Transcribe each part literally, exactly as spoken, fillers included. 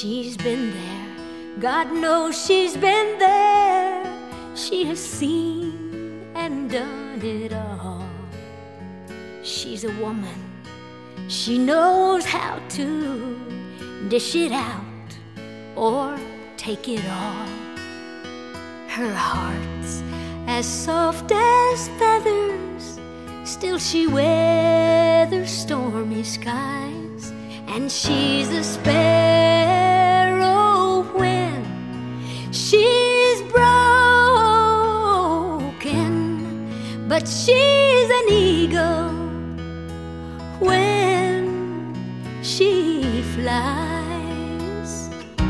She's been there, God knows she's been there. She has seen and done it all. She's a woman, she knows how to dish it out or take it all. Her heart's as soft as feathers, still she weathers stormy skies. And she's a sparrow when she's broken, but she's an eagle when she flies.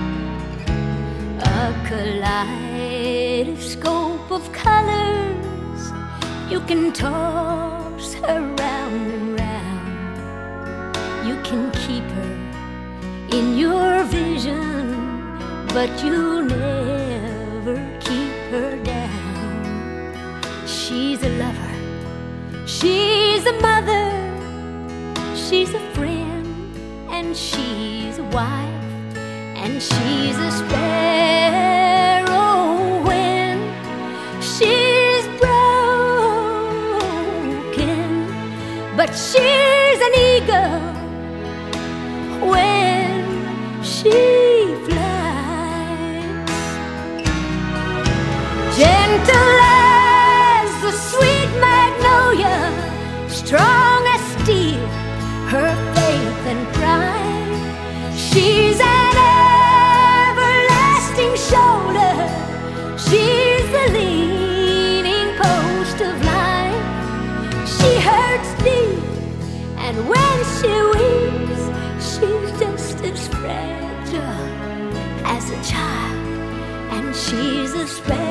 A kaleidoscope of colors, you can toss her round and round. You can keep her in your vision, but you'll never keep her down. She's a lover, she's a mother, she's a friend, and she's a wife. And she's a sparrow when she's broken, but she's an eagle when she flies. Gentle as the sweet magnolia, strong as steel, her faith and pride. She's an everlasting shoulder, she's the leaning post of life. She hurts deep, and when she weeps, she's just as fragile as a child. And she's a sparrow